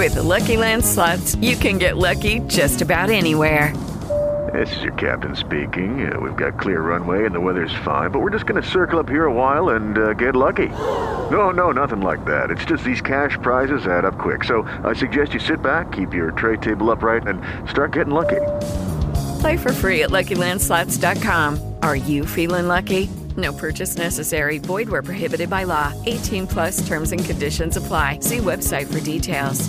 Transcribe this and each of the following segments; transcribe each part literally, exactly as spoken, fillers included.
With the Lucky Land Slots, you can get lucky just about anywhere. This is your captain speaking. Uh, we've got clear runway and the weather's fine, but we're just going to circle up here a while and uh, get lucky. No, no, nothing like that. It's just these cash prizes add up quick. So I suggest you sit back, keep your tray table upright, and start getting lucky. Play for free at Lucky Land Slots dot com. Are you feeling lucky? No purchase necessary. Void where prohibited by law. eighteen plus terms and conditions apply. See website for details.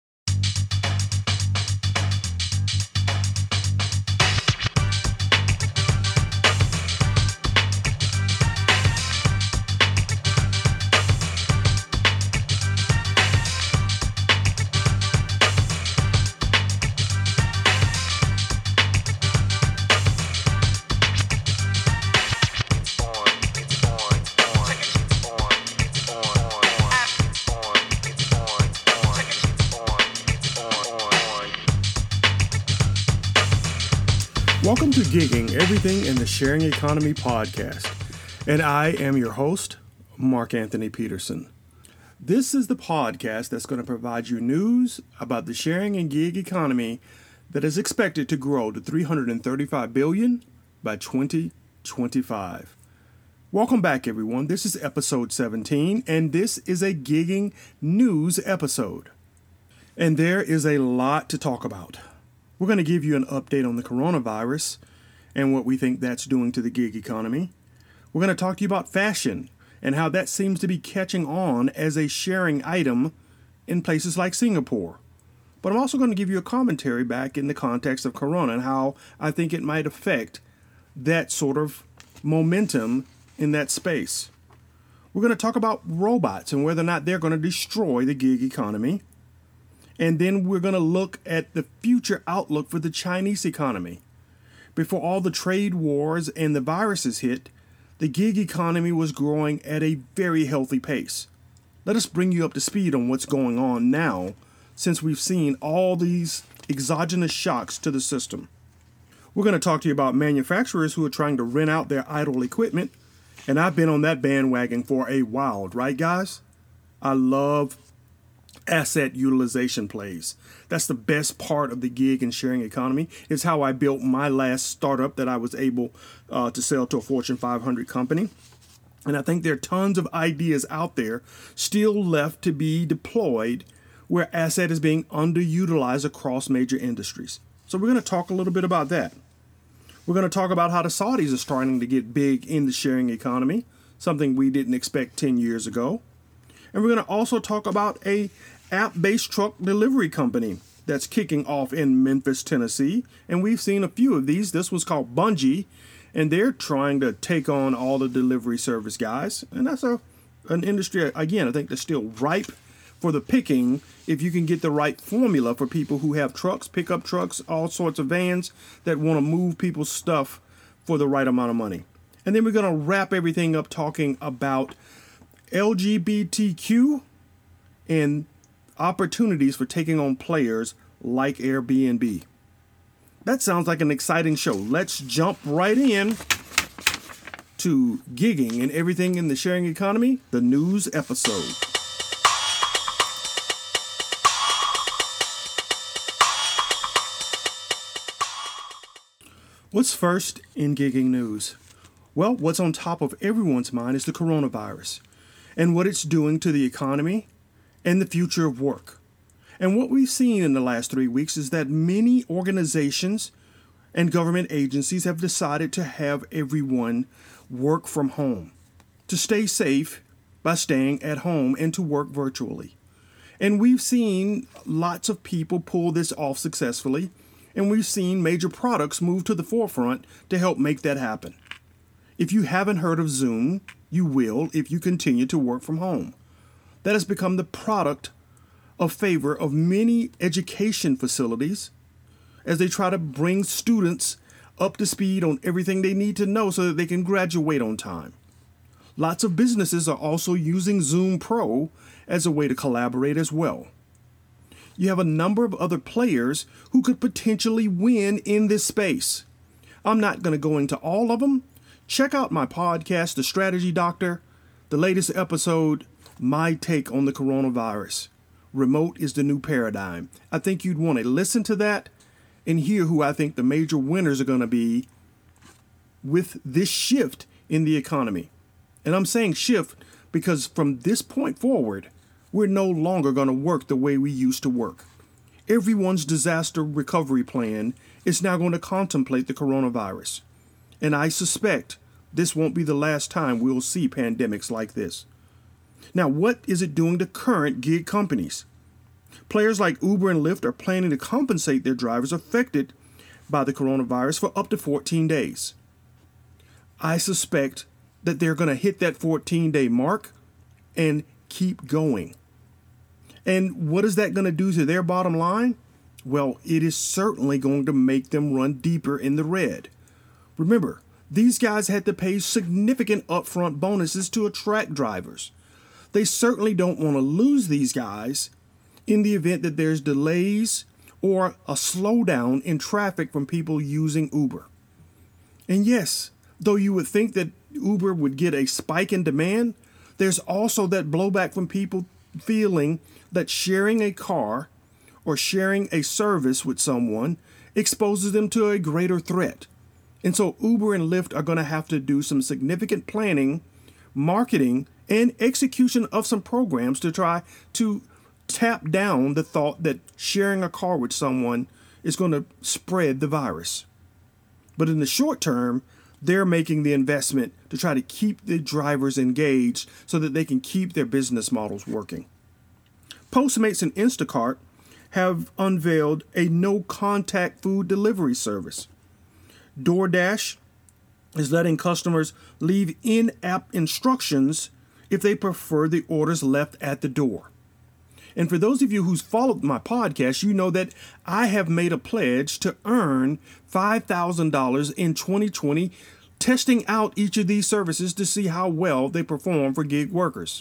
Welcome to Gigging, Everything in the Sharing Economy podcast, and I am your host, Mark Anthony Peterson. This is the podcast that's going to provide you news about the sharing and gig economy that is expected to grow to three hundred thirty-five billion dollars by twenty twenty-five. Welcome back, everyone. This is episode seventeen, and this is a Gigging news episode. And there is a lot to talk about. We're going to give you an update on the coronavirus and what we think that's doing to the gig economy. We're going to talk to you about fashion and how that seems to be catching on as a sharing item in places like Singapore. But I'm also going to give you a commentary back in the context of Corona and how I think it might affect that sort of momentum in that space. We're going to talk about robots and whether or not they're going to destroy the gig economy. And then we're going to look at the future outlook for the Chinese economy. Before all the trade wars and the viruses hit, the gig economy was growing at a very healthy pace. Let us bring you up to speed on what's going on now, since we've seen all these exogenous shocks to the system. We're going to talk to you about manufacturers who are trying to rent out their idle equipment, and I've been on that bandwagon for a while, right guys? I love asset utilization plays. That's the best part of the gig and sharing economy. It's how I built my last startup that I was able uh, to sell to a Fortune five hundred company. And I think there are tons of ideas out there still left to be deployed where asset is being underutilized across major industries. So we're going to talk a little bit about that. We're going to talk about how the Saudis are starting to get big in the sharing economy, something we didn't expect ten years ago. And we're going to also talk about a app-based truck delivery company that's kicking off in Memphis, Tennessee. And we've seen a few of these. This one's called Bungie, and they're trying to take on all the delivery service guys. And that's a an industry, again, I think that's still ripe for the picking if you can get the right formula for people who have trucks, pickup trucks, all sorts of vans that want to move people's stuff for the right amount of money. And then we're going to wrap everything up talking about L G B T Q and opportunities for taking on players like Airbnb. That sounds like an exciting show. Let's jump right in to Gigging and Everything in the Sharing Economy, the news episode. What's first in Gigging news? Well, what's on top of everyone's mind is the coronavirus and what it's doing to the economy and the future of work. And what we've seen in the last three weeks is that many organizations and government agencies have decided to have everyone work from home, to stay safe by staying at home and to work virtually. And we've seen lots of people pull this off successfully, and we've seen major products move to the forefront to help make that happen. If you haven't heard of Zoom, you will if you continue to work from home. That has become the product of favor of many education facilities as they try to bring students up to speed on everything they need to know so that they can graduate on time. Lots of businesses are also using Zoom Pro as a way to collaborate as well. You have a number of other players who could potentially win in this space. I'm not going to go into all of them. Check out my podcast, The Strategy Doctor, the latest episode, My Take on the Coronavirus. remote is the new paradigm. I think you'd want to listen to that and hear who I think the major winners are going to be with this shift in the economy. And I'm saying shift because from this point forward, we're no longer going to work the way we used to work. Everyone's disaster recovery plan is now going to contemplate the coronavirus. And I suspect this won't be the last time we'll see pandemics like this. Now, what is it doing to current gig companies? Players like Uber and Lyft are planning to compensate their drivers affected by the coronavirus for up to fourteen days. I suspect that they're going to hit that fourteen-day mark and keep going. And what is that going to do to their bottom line? Well, it is certainly going to make them run deeper in the red. Remember, these guys had to pay significant upfront bonuses to attract drivers. They certainly don't want to lose these guys in the event that there's delays or a slowdown in traffic from people using Uber. And yes, though you would think that Uber would get a spike in demand, there's also that blowback from people feeling that sharing a car or sharing a service with someone exposes them to a greater threat. And so Uber and Lyft are going to have to do some significant planning, marketing, and execution of some programs to try to tap down the thought that sharing a car with someone is going to spread the virus. But in the short term, they're making the investment to try to keep the drivers engaged so that they can keep their business models working. Postmates and Instacart have unveiled a no-contact food delivery service. DoorDash is letting customers leave in-app instructions if they prefer the orders left at the door. And for those of you who's followed my podcast, you know that I have made a pledge to earn five thousand dollars in twenty twenty, testing out each of these services to see how well they perform for gig workers.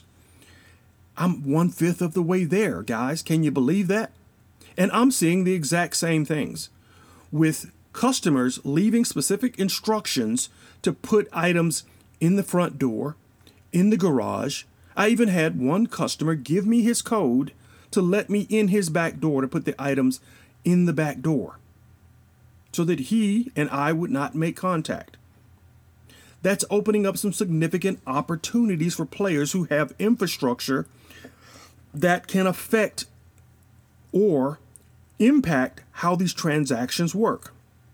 I'm one-fifth of the way there, guys. Can you believe that? And I'm seeing the exact same things with customers leaving specific instructions to put items in the front door, in the garage. I even had one customer give me his code to let me in his back door to put the items in the back door so that he and I would not make contact. That's opening up some significant opportunities for players who have infrastructure that can affect or impact how these transactions work.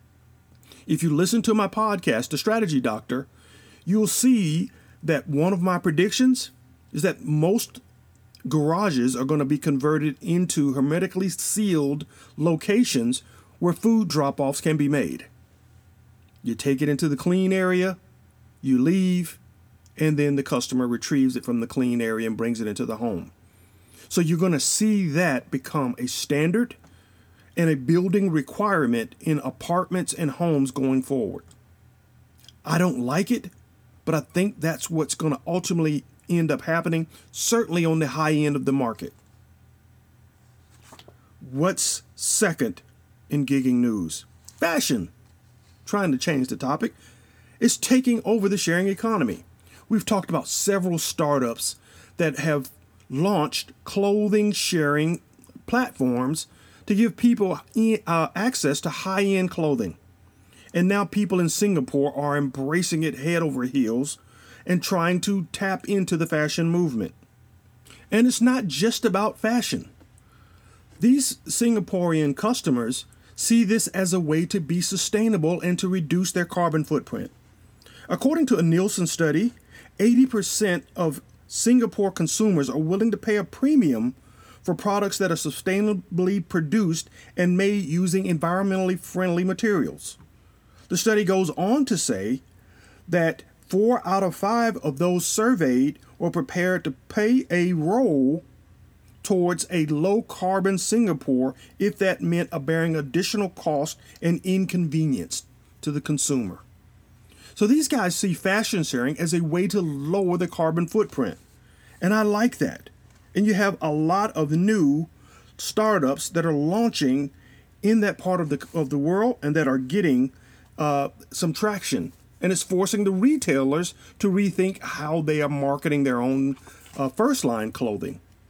If you listen to my podcast, The Strategy Doctor, you'll see that one of my predictions is that most garages are going to be converted into hermetically sealed locations where food drop-offs can be made. You take it into the clean area, you leave, and then the customer retrieves it from the clean area and brings it into the home. So you're going to see that become a standard and a building requirement in apartments and homes going forward. I don't like it, but I think that's what's going to ultimately end up happening, certainly on the high end of the market. What's second in gigging news? Fashion, trying to change the topic, is taking over the sharing economy. We've talked about several startups that have launched clothing sharing platforms to give people uh, access to high-end clothing. And now people in Singapore are embracing it head over heels and trying to tap into the fashion movement. And it's not just about fashion. These Singaporean customers see this as a way to be sustainable and to reduce their carbon footprint. According to a Nielsen study, eighty percent of Singapore consumers are willing to pay a premium for products that are sustainably produced and made using environmentally friendly materials. The study goes on to say that four out of five of those surveyed were prepared to pay a role towards a low-carbon Singapore if that meant bearing additional cost and inconvenience to the consumer. So these guys see fashion sharing as a way to lower the carbon footprint. And I like that. And you have a lot of new startups that are launching in that part of the of the world and that are getting uh, some traction. And it's forcing the retailers to rethink how they are marketing their own uh, first line clothing.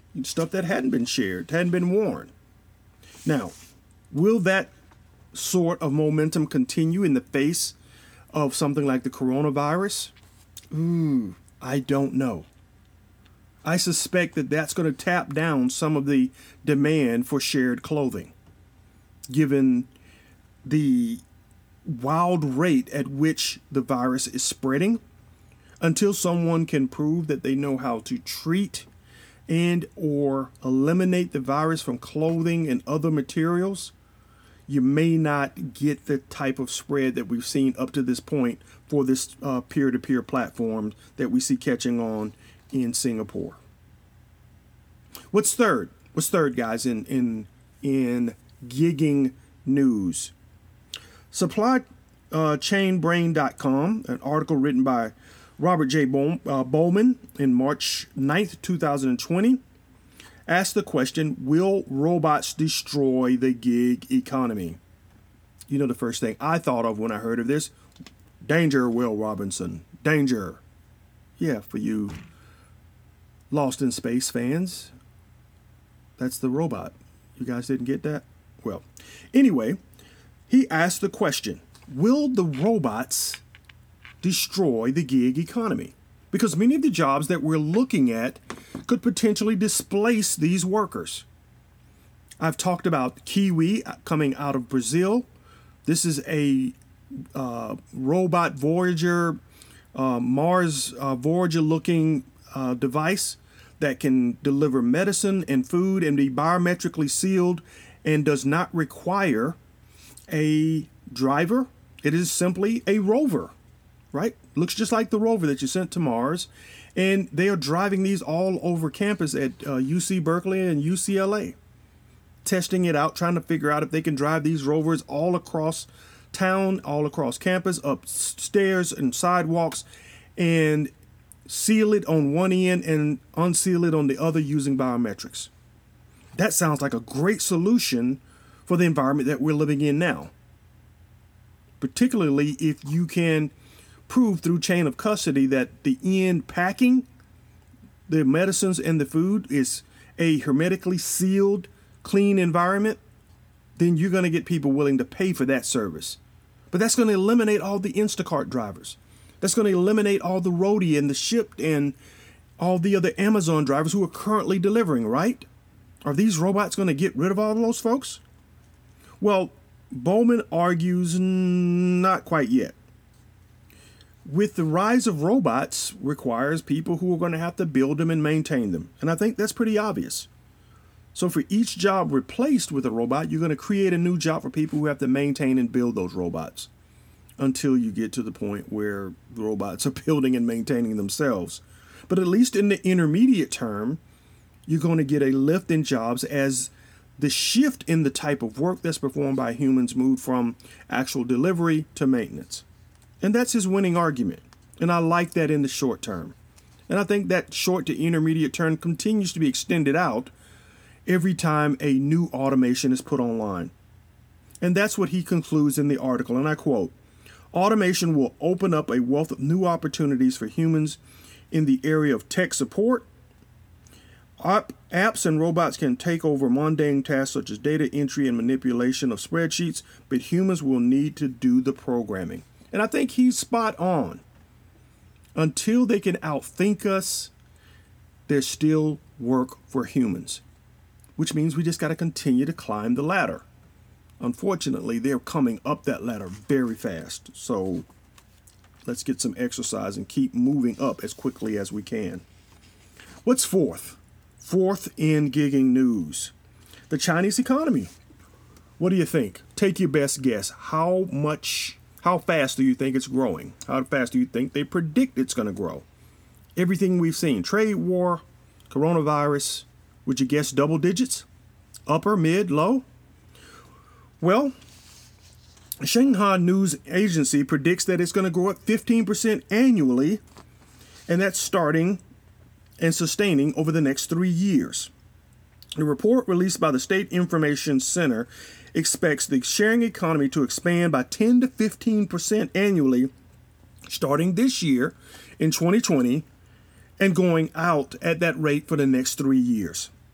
stuff that hadn't been shared, hadn't been worn. Now, will that sort of momentum continue in the face of something like the coronavirus? Ooh, I don't know. I suspect that that's going to tap down some of the demand for shared clothing, given the wild rate at which the virus is spreading. Until someone can prove that they know how to treat and or eliminate the virus from clothing and other materials, you may not get the type of spread that we've seen up to this point for this uh, peer-to-peer platform that we see catching on in Singapore. What's third? What's third, guys, in in in gigging news? Supply uh, chain brain dot com, an article written by Robert J. Bol- uh, Bowman in March ninth, twenty twenty, asked the question, will robots destroy the gig economy? You know the first thing I thought of when I heard of this? Danger, Will Robinson. Danger. Yeah, for you Lost in Space fans, that's the robot. You guys didn't get that? Well, anyway, he asked the question, will the robots destroy the gig economy? Because many of the jobs that we're looking at could potentially displace these workers. I've talked about Kiwi coming out of Brazil. This is a uh, robot Voyager, uh, Mars uh, Voyager-looking uh, device that can deliver medicine and food and be biometrically sealed and does not require a driver. It is simply a rover, right? Looks just like the rover that you sent to Mars. And they are driving these all over campus at uh, U C Berkeley and U C L A, testing it out, trying to figure out if they can drive these rovers all across town, all across campus, up stairs and sidewalks, and seal it on one end and unseal it on the other using biometrics. That sounds like a great solution for the environment that we're living in now. Particularly if you can prove through chain of custody that the end packing, the medicines and the food is a hermetically sealed, clean environment, then you're going to get people willing to pay for that service. But that's going to eliminate all the Instacart drivers. That's going to eliminate all the roadie and the Shipt and all the other Amazon drivers who are currently delivering, right? Are these robots going to get rid of all of those folks? Well, Bowman argues not quite yet. With the rise of robots requires people who are going to have to build them and maintain them. And I think that's pretty obvious. So for each job replaced with a robot, you're going to create a new job for people who have to maintain and build those robots until you get to the point where the robots are building and maintaining themselves. But at least in the intermediate term, you're going to get a lift in jobs as the shift in the type of work that's performed by humans moved from actual delivery to maintenance. And that's his winning argument. And I like that in the short term. And I think that short to intermediate term continues to be extended out every time a new automation is put online. And that's what he concludes in the article. And I quote, automation will open up a wealth of new opportunities for humans in the area of tech support. App, apps and robots can take over mundane tasks such as data entry and manipulation of spreadsheets, but humans will need to do the programming. And I think he's spot on. Until they can outthink us, there's still work for humans, which means we just got to continue to climb the ladder. Unfortunately, they're coming up that ladder very fast. So let's get some exercise and keep moving up as quickly as we can. What's fourth? Fourth in gigging news, the Chinese economy. What do you think? Take your best guess. How much, how fast do you think it's growing? How fast do you think they predict it's going to grow? Everything we've seen, trade war, coronavirus, would you guess double digits? Upper, mid, low? Well, Shanghai News Agency predicts that it's going to grow at fifteen percent annually, and that's starting and sustaining over the next three years. The report released by the State Information Center expects the sharing economy to expand by ten to fifteen percent annually starting this year in twenty twenty and going out at that rate for the next three years.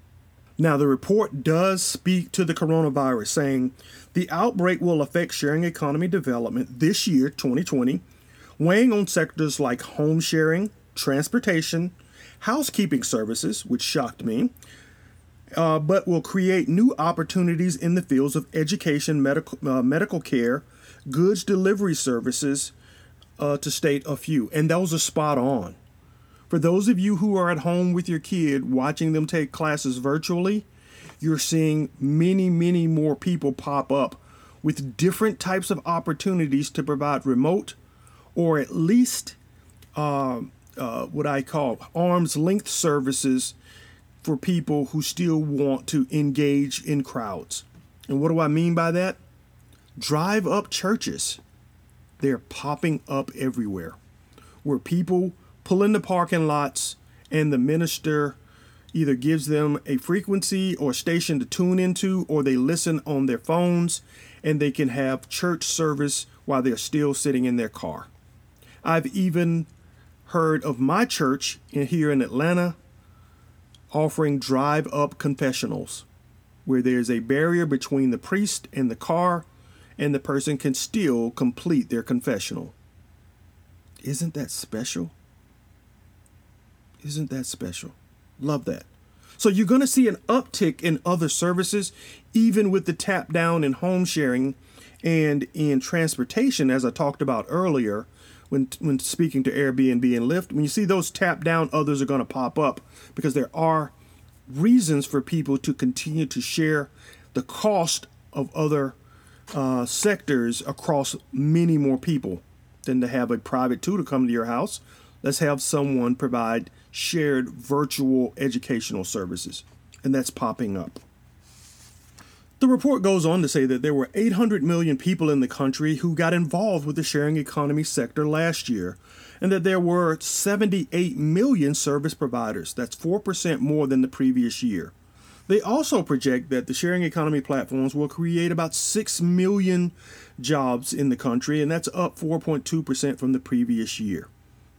Now, the report does speak to the coronavirus, saying the outbreak will affect sharing economy development this year, twenty twenty, weighing on sectors like home sharing, transportation, housekeeping services, which shocked me, uh, but will create new opportunities in the fields of education, medical, uh, medical care, goods delivery services, uh, to state a few. And those are spot on. For those of you who are at home with your kid watching them take classes virtually, you're seeing many, many more people pop up with different types of opportunities to provide remote or at least uh, uh, what I call arm's length services for people who still want to engage in crowds. And what do I mean by that? Drive up churches. They're popping up everywhere where people pull in the parking lots and the minister either gives them a frequency or station to tune into, or they listen on their phones and they can have church service while they're still sitting in their car. I've even heard of my church in, here in Atlanta offering drive-up confessionals where there's a barrier between the priest and the car and the person can still complete their confessional. Isn't that special? Isn't that special? Love that. So you're going to see an uptick in other services, even with the tap down in home sharing and in transportation, as I talked about earlier when when speaking to Airbnb and Lyft. When you see those tap down, others are going to pop up because there are reasons for people to continue to share the cost of other uh, sectors across many more people than to have a private tutor come to your house. Let's have someone provide shared virtual educational services, and that's popping up. The report goes on to say that there were eight hundred million people in the country who got involved with the sharing economy sector last year, and that there were seventy-eight million service providers. That's four percent more than the previous year. They also project that the sharing economy platforms will create about six million jobs in the country, and that's up four point two percent from the previous year.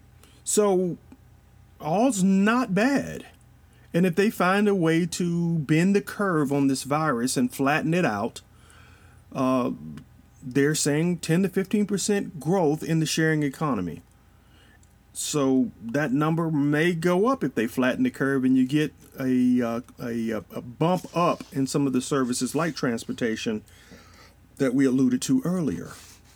So all's not bad. And if they find a way to bend the curve on this virus and flatten it out, uh, they're saying ten to fifteen percent growth in the sharing economy. So that number may go up if they flatten the curve and you get a, uh, a, a bump up in some of the services like transportation that we alluded to earlier.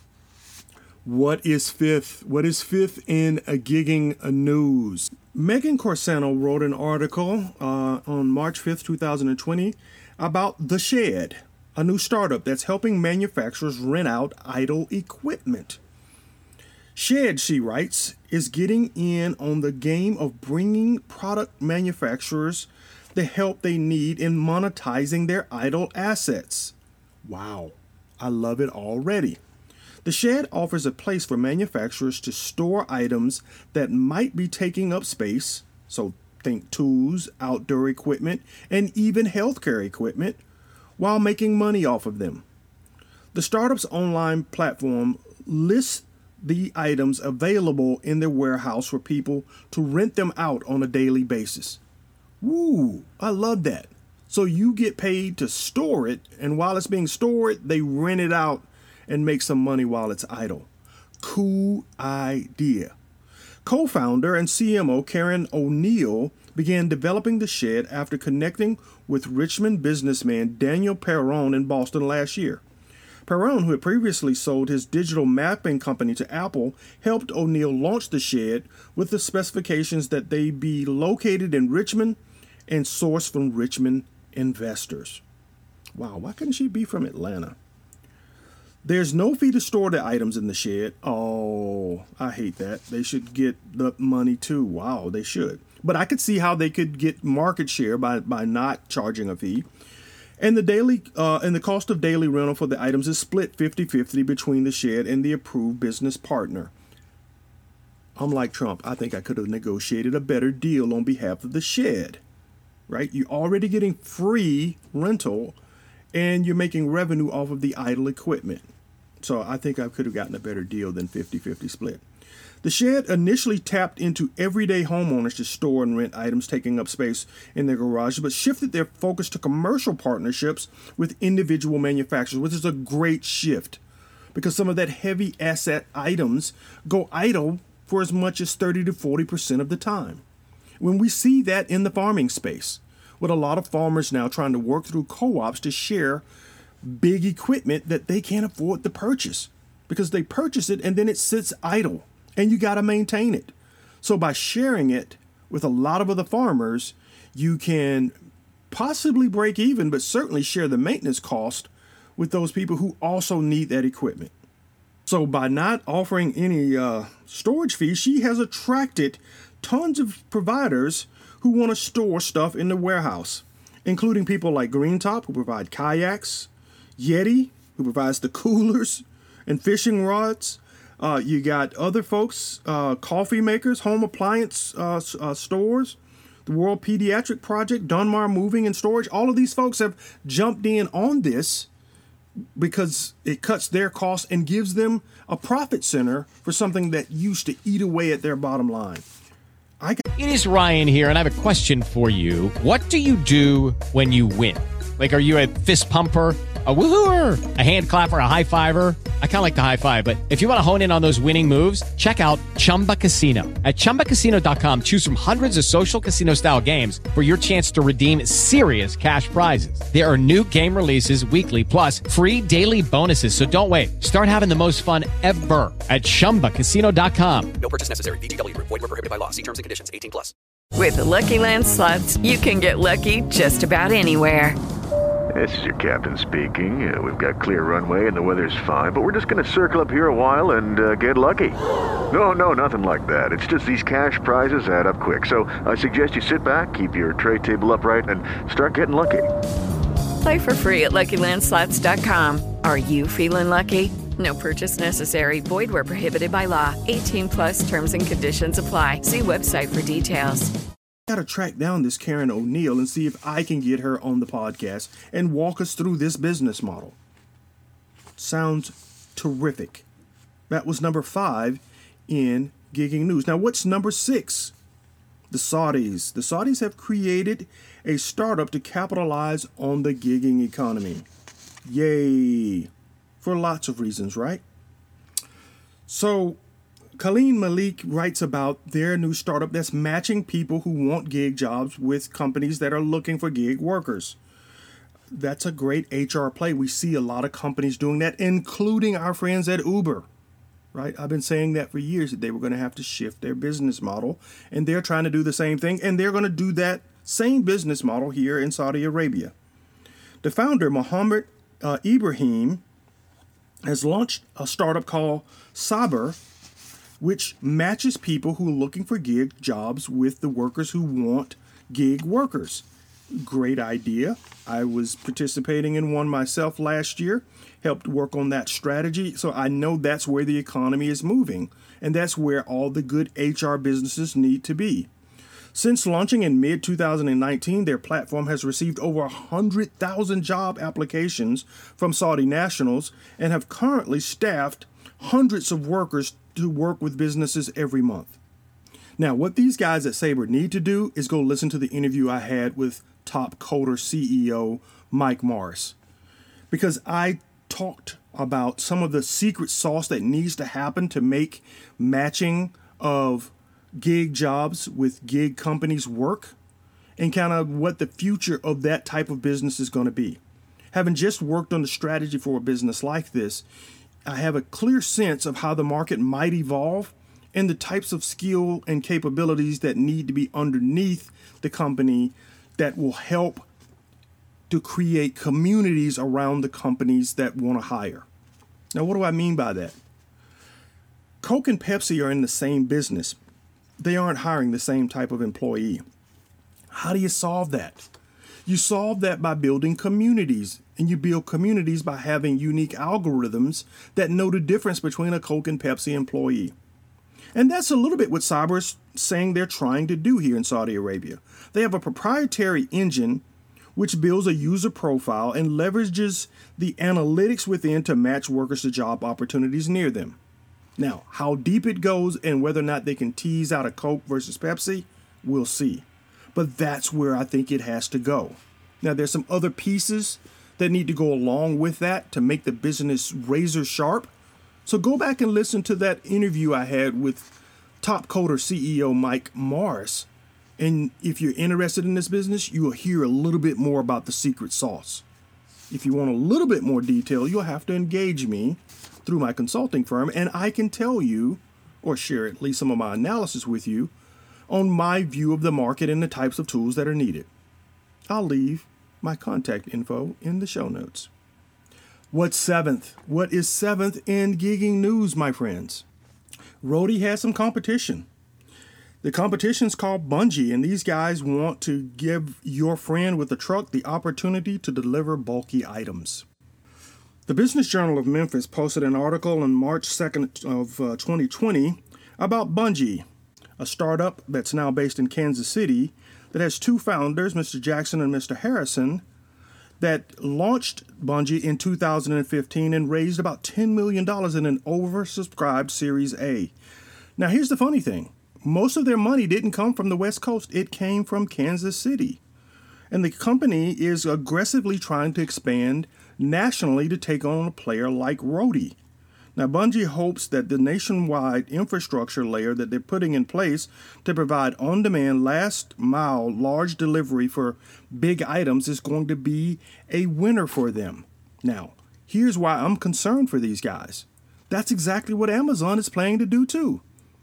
What is fifth? What is fifth in a gigging news? Megan Corsano wrote an article uh, on March fifth, twenty twenty about The Shed, a new startup that's helping manufacturers rent out idle equipment. Shed, she writes, is getting in on the game of bringing product manufacturers the help they need in monetizing their idle assets. Wow, I love it already. The Shed offers a place for manufacturers to store items that might be taking up space, so think tools, outdoor equipment, and even healthcare equipment, while making money off of them. The startup's online platform lists the items available in their warehouse for people to rent them out on a daily basis. Woo, I love that. So you get paid to store it, and while it's being stored, they rent it out and make some money while it's idle. Cool idea. Co-founder and C M O Karen O'Neill began developing The Shed after connecting with Richmond businessman Daniel Perron in Boston last year. Perron, who had previously sold his digital mapping company to Apple, helped O'Neill launch The Shed with the specifications that they be located in Richmond and sourced from Richmond investors. Wow, why couldn't she be from Atlanta? There's no fee to store the items in The Shed. Oh, I hate that. They should get the money too. Wow, they should. But I could see how they could get market share by, by not charging a fee. And the daily uh, and the cost of daily rental for the items is split fifty-fifty between The Shed and the approved business partner. I'm like Trump. I think I could have negotiated a better deal on behalf of The Shed. Right? You're already getting free rental and you're making revenue off of the idle equipment. So I think I could have gotten a better deal than fifty-fifty split. The shed initially tapped into everyday homeowners to store and rent items taking up space in their garages, but shifted their focus to commercial partnerships with individual manufacturers, which is a great shift because some of that heavy asset items go idle for as much as thirty to forty percent of the time. When we see that in the farming space, with a lot of farmers now trying to work through co-ops to share big equipment that they can't afford to purchase because they purchase it and then it sits idle. And you got to maintain it. So by sharing it with a lot of other farmers, you can possibly break even, but certainly share the maintenance cost with those people who also need that equipment. So by not offering any uh, storage fees, she has attracted tons of providers who want to store stuff in the warehouse, including people like Green Top, who provide kayaks, Yeti, who provides the coolers and fishing rods. Uh, you got other folks, uh, coffee makers, home appliance uh, uh, stores, the World Pediatric Project, Dunmar Moving and Storage. All of these folks have jumped in on this because it cuts their costs and gives them a profit center for something that used to eat away at their bottom line. I got- It is Ryan here, and I have a question for you. What do you do when you win? Like, are you a fist pumper, a woohooer, a hand clapper, a high fiver? I kind of like the high five, but if you want to hone in on those winning moves, check out Chumba Casino. At chumba casino dot com, choose from hundreds of social casino style games for your chance to redeem serious cash prizes. There are new game releases weekly, plus free daily bonuses. So don't wait. Start having the most fun ever at chumba casino dot com. No purchase necessary. V G W Group. Void where prohibited by law. See terms and conditions. eighteen plus. With the Lucky Land Slots, you can get lucky just about anywhere. This is your captain speaking. Uh, we've got clear runway and the weather's fine, but we're just going to circle up here a while and uh, get lucky. No, no, nothing like that. It's just these cash prizes add up quick. So I suggest you sit back, keep your tray table upright, and start getting lucky. Play for free at Lucky Land Slots dot com. Are you feeling lucky? No purchase necessary. Void where prohibited by law. eighteen plus terms and conditions apply. See website for details. got to track down this Karen O'Neill and see if I can get her on the podcast and walk us through this business model. Sounds terrific. That was number five in Gigging News. Now, what's number six? The Saudis. The Saudis have created a startup to capitalize on the gigging economy. Yay. For lots of reasons, right? So, Colleen Malik writes about their new startup that's matching people who want gig jobs with companies that are looking for gig workers. That's a great H R play. We see a lot of companies doing that, including our friends at Uber, right? I've been saying that for years, that they were going to have to shift their business model, and they're trying to do the same thing, and they're going to do that same business model here in Saudi Arabia. The founder, Mohammed uh, Ibrahim, has launched a startup called Saber, which matches people who are looking for gig jobs with the workers who want gig workers. Great idea. I was participating in one myself last year, helped work on that strategy, so I know that's where the economy is moving, and that's where all the good H R businesses need to be. Since launching in mid twenty nineteen, their platform has received over one hundred thousand job applications from Saudi nationals and have currently staffed hundreds of workers to work with businesses every month. Now, what these guys at Sabre need to do is go listen to the interview I had with Top Coder C E O Mike Morris, because I talked about some of the secret sauce that needs to happen to make matching of gig jobs with gig companies work, and kind of what the future of that type of business is going to be. Having just worked on the strategy for a business like this, I have a clear sense of how the market might evolve and the types of skill and capabilities that need to be underneath the company that will help to create communities around the companies that want to hire. Now, what do I mean by that? Coke and Pepsi are in the same business. They aren't hiring the same type of employee. How do you solve that? You solve that by building communities, and you build communities by having unique algorithms that know the difference between a Coke and Pepsi employee. And that's a little bit what Sabre is saying they're trying to do here in Saudi Arabia. They have a proprietary engine which builds a user profile and leverages the analytics within to match workers to job opportunities near them. Now, how deep it goes and whether or not they can tease out a Coke versus Pepsi, we'll see. But that's where I think it has to go. Now, there's some other pieces that need to go along with that to make the business razor sharp. So go back and listen to that interview I had with Top Coder C E O Mike Morris. And if you're interested in this business, you will hear a little bit more about the secret sauce. If you want a little bit more detail, you'll have to engage me through my consulting firm, and I can tell you, or share at least some of my analysis with you, on my view of the market and the types of tools that are needed. I'll leave my contact info in the show notes. What's seventh? What is seventh in gigging news, my friends? Roadie has some competition. The competition's called Bungie, and these guys want to give your friend with a truck the opportunity to deliver bulky items. The Business Journal of Memphis posted an article on March second of uh, twenty twenty about Bungie, a startup that's now based in Kansas City that has two founders, Mister Jackson and Mister Harrison, that launched Bungie in two thousand fifteen and raised about ten million dollars in an oversubscribed Series A. Now, here's the funny thing. Most of their money didn't come from the West Coast. It came from Kansas City. And the company is aggressively trying to expand nationally to take on a player like Roadie. Now, Bungie hopes that the nationwide infrastructure layer that they're putting in place to provide on-demand, last-mile, large delivery for big items is going to be a winner for them. Now, here's why I'm concerned for these guys. That's exactly what Amazon is planning to do too.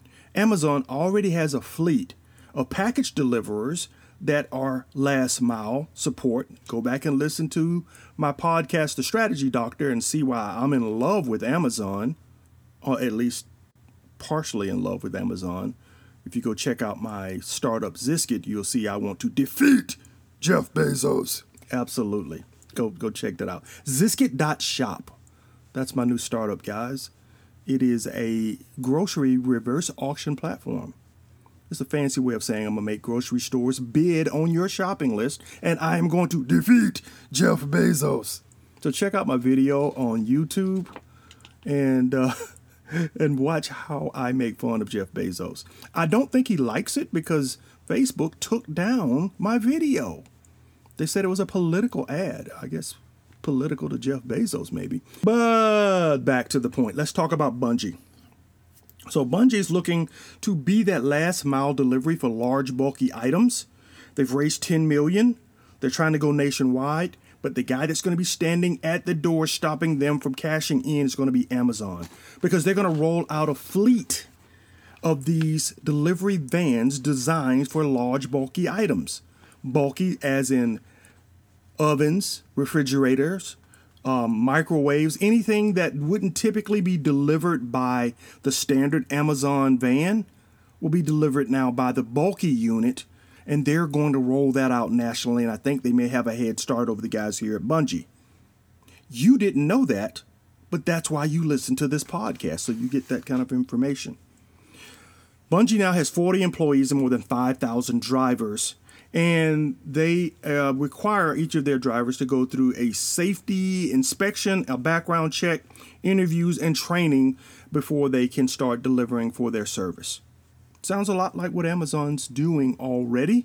Amazon already has a fleet of package deliverers that are last mile support. Go back and listen to my podcast, The Strategy Doctor, and see why I'm in love with Amazon, or at least partially in love with Amazon. If you go check out my startup Zyskit, you'll see I want to defeat Jeff Bezos. Absolutely. Go go check that out. Zyskit dot shop. That's my new startup, guys. It is a grocery reverse auction platform. It's a fancy way of saying I'm going to make grocery stores bid on your shopping list, and I am going to defeat Jeff Bezos. So check out my video on YouTube and uh, and watch how I make fun of Jeff Bezos. I don't think he likes it because Facebook took down my video. They said it was a political ad. I guess political to Jeff Bezos, maybe. But back to the point. Let's talk about Bungie. So Bungie is looking to be that last mile delivery for large, bulky items. They've raised ten million dollars. They're trying to go nationwide. But the guy that's going to be standing at the door stopping them from cashing in is going to be Amazon. Because they're going to roll out a fleet of these delivery vans designed for large, bulky items. Bulky as in ovens, refrigerators, um, microwaves, anything that wouldn't typically be delivered by the standard Amazon van will be delivered now by the bulky unit, and they're going to roll that out nationally, and I think they may have a head start over the guys here at Bungie. You didn't know that, but that's why you listen to this podcast, so you get that kind of information. Bungie now has forty employees and more than five thousand drivers, and they uh, require each of their drivers to go through a safety inspection, a background check, interviews, and training before they can start delivering for their service. Sounds a lot like what Amazon's doing already,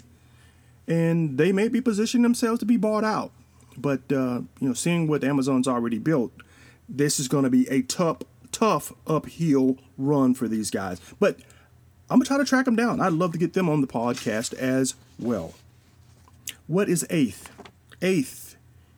and they may be positioning themselves to be bought out. But uh, you know, seeing what Amazon's already built, this is going to be a tough, tough uphill run for these guys. But I'm going to try to track them down. I'd love to get them on the podcast as well. What is eighth? Eighth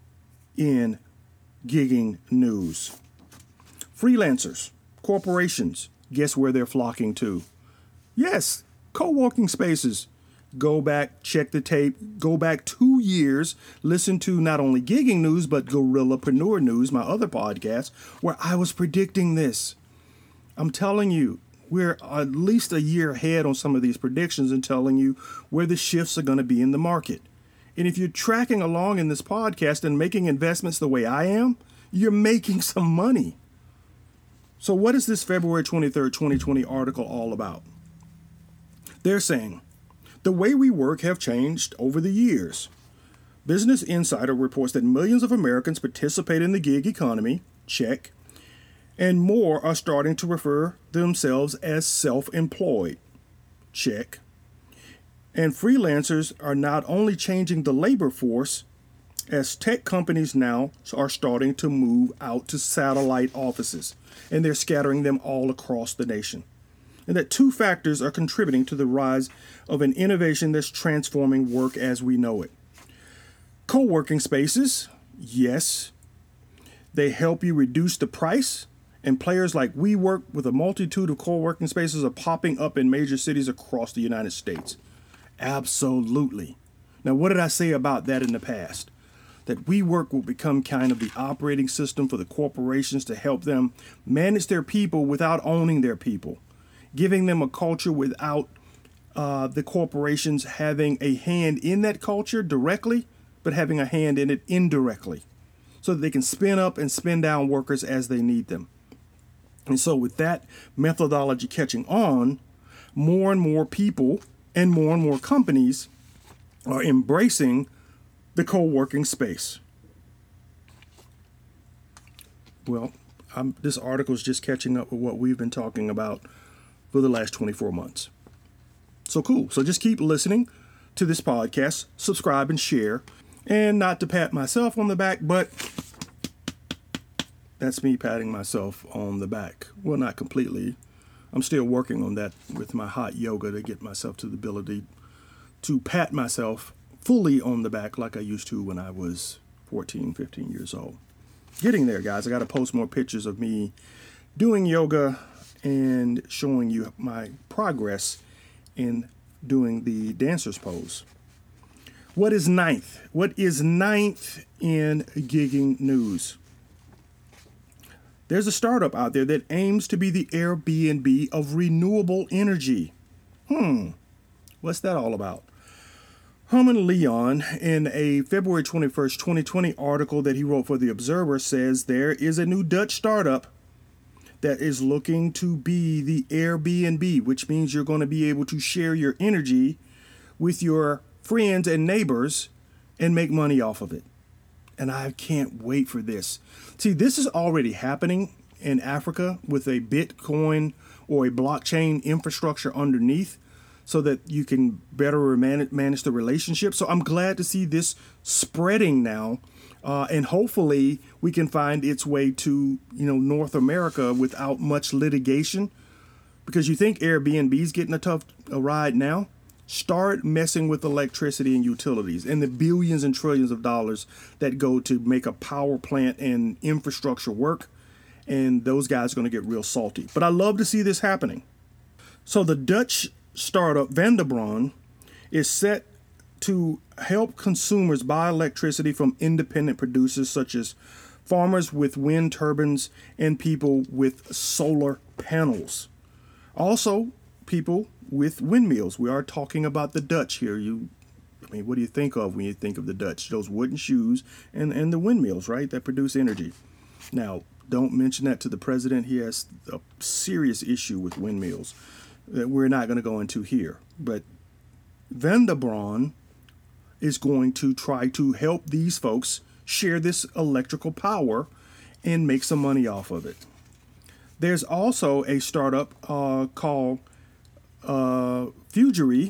in gigging news. Freelancers, corporations, guess where they're flocking to? Yes, co-working spaces. Go back, check the tape, go back two years, listen to not only gigging news, but Gorillapreneur News, my other podcast, where I was predicting this. I'm telling you, we're at least a year ahead on some of these predictions and telling you where the shifts are going to be in the market. And if you're tracking along in this podcast and making investments the way I am, you're making some money. So what is this February twenty-third, twenty twenty article all about? They're saying, the way we work have changed over the years. Business Insider reports that millions of Americans participate in the gig economy, check, And more are starting to refer themselves as self-employed. Check. And freelancers are not only changing the labor force, as tech companies now are starting to move out to satellite offices, and they're scattering them all across the nation. And that two factors are contributing to the rise of an innovation that's transforming work as we know it. Co-working spaces, yes, they help you reduce the price, and players like WeWork with a multitude of co-working spaces are popping up in major cities across the United States. Absolutely. Now, what did I say about that in the past? That WeWork will become kind of the operating system for the corporations to help them manage their people without owning their people, giving them a culture without uh, the corporations having a hand in that culture directly, but having a hand in it indirectly, so that they can spin up and spin down workers as they need them. And so with that methodology catching on, more and more people and more and more companies are embracing the co-working space. Well, I'm, this article is just catching up with what we've been talking about for the last twenty-four months. So cool. So just keep listening to this podcast, subscribe and share. And not to pat myself on the back, but that's me patting myself on the back. Well, not completely. I'm still working on that with my hot yoga to get myself to the ability to pat myself fully on the back like I used to when I was fourteen, fifteen years old. Getting there, guys. I got to post more pictures of me doing yoga and showing you my progress in doing the dancer's pose. What is ninth? What is ninth in gigging news? There's a startup out there that aims to be the Airbnb of renewable energy. Hmm, what's that all about? Herman Leon, in a February twenty-first, twenty twenty article that he wrote for The Observer, says there is a new Dutch startup that is looking to be the Airbnb, which means you're going to be able to share your energy with your friends and neighbors and make money off of it. And I can't wait for this. See, this is already happening in Africa with a Bitcoin or a blockchain infrastructure underneath so that you can better manage, manage the relationship. So I'm glad to see this spreading now. Uh, and hopefully we can find its way to, you know, North America without much litigation. Because you think Airbnb's getting a tough a ride now? Start messing with electricity and utilities and the billions and trillions of dollars that go to make a power plant and infrastructure work. And those guys are going to get real salty. But I love to see this happening. So the Dutch startup Vandebron is set to help consumers buy electricity from independent producers such as farmers with wind turbines and people with solar panels. Also, people with windmills. We are talking about the Dutch here. You, I mean, what do you think of when you think of the Dutch? Those wooden shoes and, and the windmills, right, that produce energy. Now, don't mention that to the president. He has a serious issue with windmills that we're not going to go into here. But Vandebron is going to try to help these folks share this electrical power and make some money off of it. There's also a startup uh, called uh, Fugery,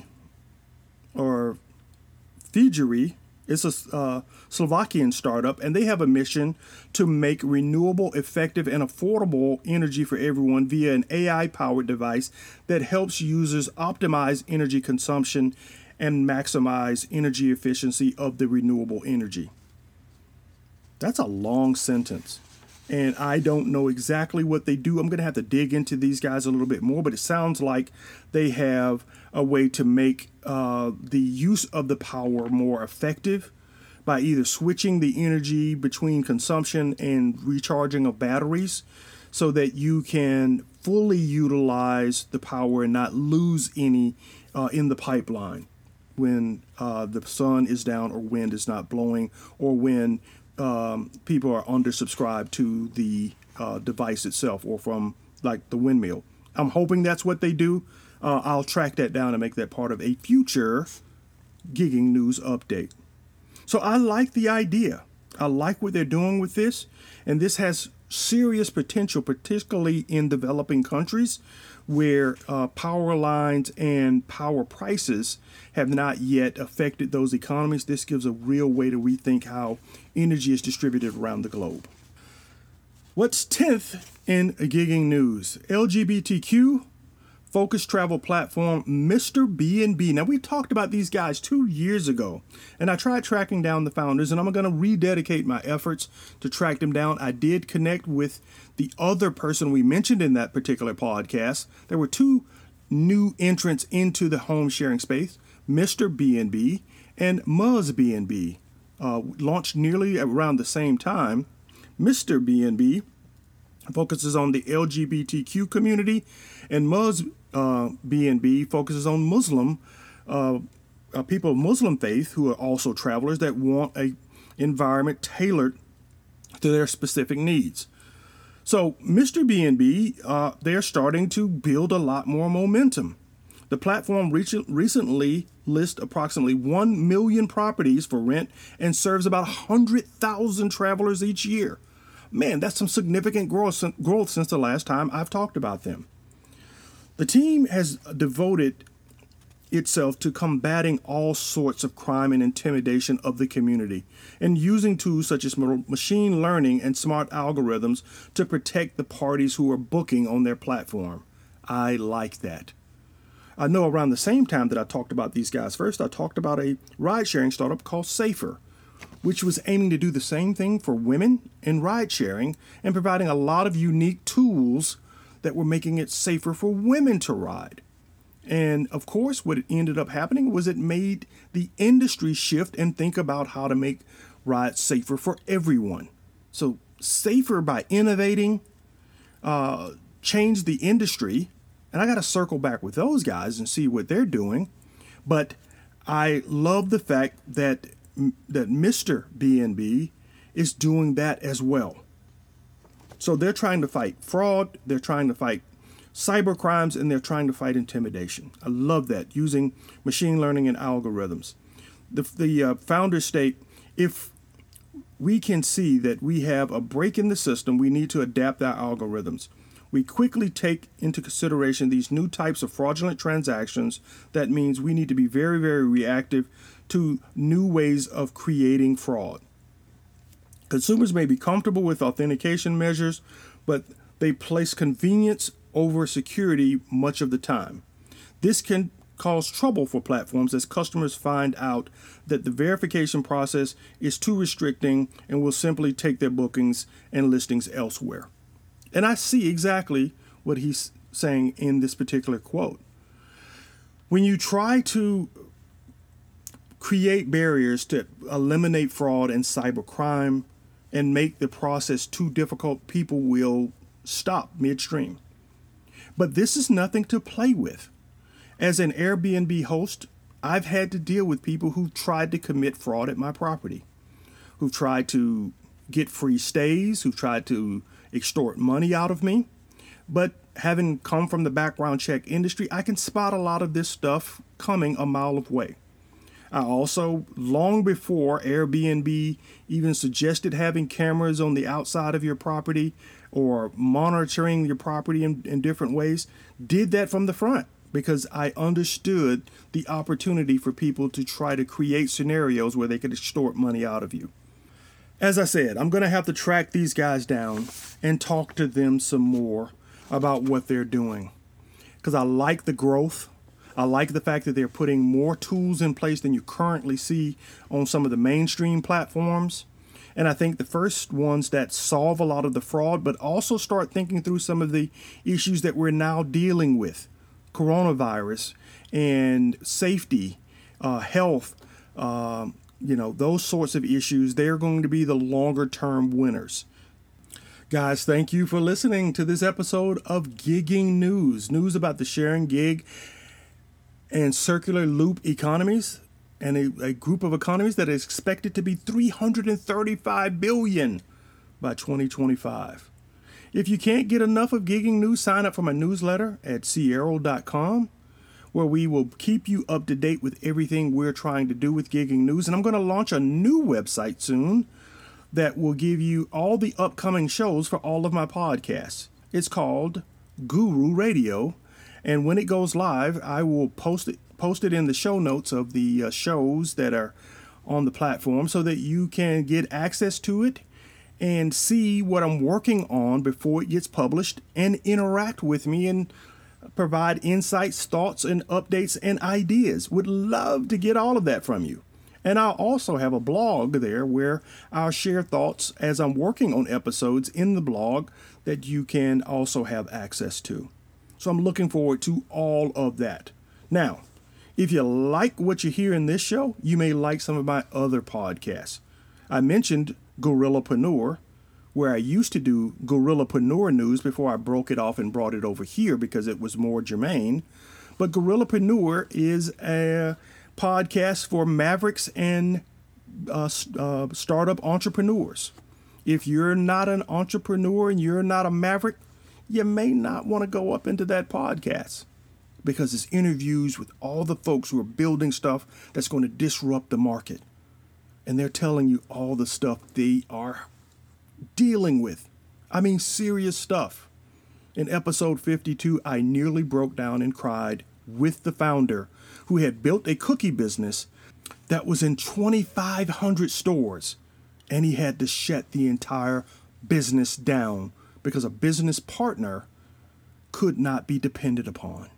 or Fugery. It's a uh, Slovakian startup, and they have a mission to make renewable, effective, and affordable energy for everyone via an A I-powered device that helps users optimize energy consumption and maximize energy efficiency of the renewable energy. That's a long sentence, and I don't know exactly what they do. I'm going to have to dig into these guys a little bit more, but it sounds like they have a way to make uh, the use of the power more effective by either switching the energy between consumption and recharging of batteries so that you can fully utilize the power and not lose any uh, in the pipeline when uh, the sun is down or wind is not blowing, or when um, people are undersubscribed to the uh, device itself, or from like the windmill. I'm hoping that's what they do. Uh, I'll track that down and make that part of a future gigging news update. So I like the idea. I like what they're doing with this. And this has serious potential, particularly in developing countries where uh, power lines and power prices have not yet affected those economies. This gives a real way to rethink how energy is distributed around the globe. What's tenth in gigging news? L G B T Q focused travel platform Mister B and B. Now, we talked about these guys two years ago, and I tried tracking down the founders, and I'm going to rededicate my efforts to track them down. I did connect with the other person we mentioned in that particular podcast. There were two new entrants into the home sharing space, Mister B and B and Muzz B and B, uh, launched nearly around the same time. Mister B and B focuses on the L G B T Q community, and Muzz uh, B and B focuses on Muslim uh, uh, people of Muslim faith who are also travelers that want a environment tailored to their specific needs. So Mister B and B, uh, they're starting to build a lot more momentum. The platform re- recently lists approximately one million properties for rent and serves about one hundred thousand travelers each year. Man, that's some significant growth, growth since the last time I've talked about them. The team has devoted itself to combating all sorts of crime and intimidation of the community and using tools such as machine learning and smart algorithms to protect the parties who are booking on their platform. I like that. I know around the same time that I talked about these guys first, I talked about a ride-sharing startup called Safer, which was aiming to do the same thing for women in ride-sharing and providing a lot of unique tools that were making it safer for women to ride. And of course, what ended up happening was it made the industry shift and think about how to make rides safer for everyone. So Safer, by innovating, uh, changed the industry. And I got to circle back with those guys and see what they're doing. But I love the fact that that Mister B and B is doing that as well. So they're trying to fight fraud, they're trying to fight cyber crimes, and they're trying to fight intimidation. I love that, using machine learning and algorithms. The, the uh, founders state, if we can see that we have a break in the system, we need to adapt our algorithms. We quickly take into consideration these new types of fraudulent transactions. That means we need to be very, very reactive to new ways of creating fraud. Consumers may be comfortable with authentication measures, but they place convenience over security much of the time. This can cause trouble for platforms as customers find out that the verification process is too restricting and will simply take their bookings and listings elsewhere. And I see exactly what he's saying in this particular quote. When you try to create barriers to eliminate fraud and cybercrime and make the process too difficult, people will stop midstream. But this is nothing to play with. As an Airbnb host, I've had to deal with people who tried to commit fraud at my property, who've tried to get free stays, who've tried to extort money out of me. But having come from the background check industry, I can spot a lot of this stuff coming a mile away. I also, long before Airbnb even suggested having cameras on the outside of your property or monitoring your property in, in different ways, did that from the front because I understood the opportunity for people to try to create scenarios where they could extort money out of you. As I said, I'm going to have to track these guys down and talk to them some more about what they're doing because I like the growth. I like the fact that they're putting more tools in place than you currently see on some of the mainstream platforms. And I think the first ones that solve a lot of the fraud, but also start thinking through some of the issues that we're now dealing with, coronavirus and safety, uh, health, uh, you know, those sorts of issues, they're going to be the longer term winners. Guys, thank you for listening to this episode of Gigging News, news about the sharing gig and circular loop economies, and a, a group of economies that is expected to be three hundred thirty-five billion by twenty twenty-five. If you can't get enough of Gigging News, sign up for my newsletter at sierra dot com, where we will keep you up to date with everything we're trying to do with Gigging News. And I'm going to launch a new website soon that will give you all the upcoming shows for all of my podcasts. It's called Guru Radio, and when it goes live, I will post it post it in the show notes of the uh, shows that are on the platform so that you can get access to it and see what I'm working on before it gets published and interact with me and provide insights, thoughts, and updates and ideas. Would love to get all of that from you. And I'll also have a blog there where I'll share thoughts as I'm working on episodes in the blog that you can also have access to. So I'm looking forward to all of that. Now, if you like what you hear in this show, you may like some of my other podcasts. I mentioned Gorillapreneur, where I used to do Gorillapreneur news before I broke it off and brought it over here because it was more germane. But Gorillapreneur is a podcast for mavericks and uh, uh, startup entrepreneurs. If you're not an entrepreneur and you're not a maverick, you may not want to go up into that podcast because it's interviews with all the folks who are building stuff that's going to disrupt the market. And they're telling you all the stuff they are dealing with. I mean, serious stuff. In episode fifty-two, I nearly broke down and cried with the founder who had built a cookie business that was in twenty-five hundred stores, and he had to shut the entire business down because a business partner could not be depended upon.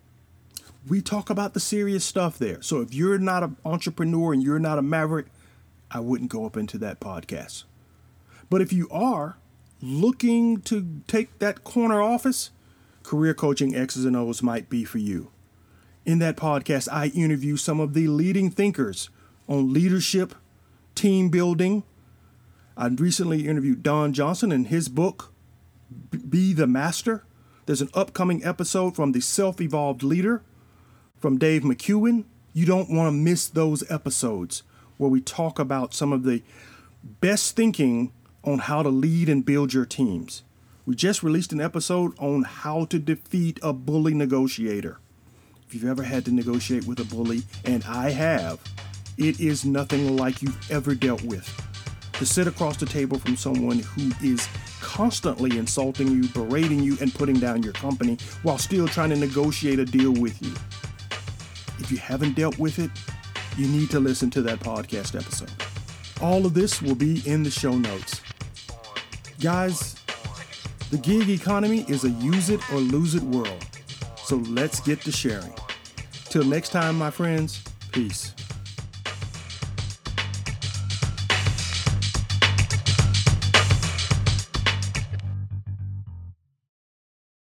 We talk about the serious stuff there. So if you're not an entrepreneur and you're not a maverick, I wouldn't go up into that podcast. But if you are looking to take that corner office, Career Coaching X's and O's might be for you. In that podcast, I interview some of the leading thinkers on leadership, team building. I recently interviewed Don Johnson in his book, Be the Master. There's an upcoming episode from The Self-Evolved Leader from Dave McEwen. You don't want to miss those episodes where we talk about some of the best thinking on how to lead and build your teams. We just released an episode on how to defeat a bully negotiator. If you've ever had to negotiate with a bully, and I have, it is nothing like you've ever dealt with. To sit across the table from someone who is constantly insulting you, berating you, and putting down your company while still trying to negotiate a deal with you. If you haven't dealt with it, you need to listen to that podcast episode. All of this will be in the show notes. Guys, the gig economy is a use it or lose it world. So let's get to sharing. Till next time, my friends, peace.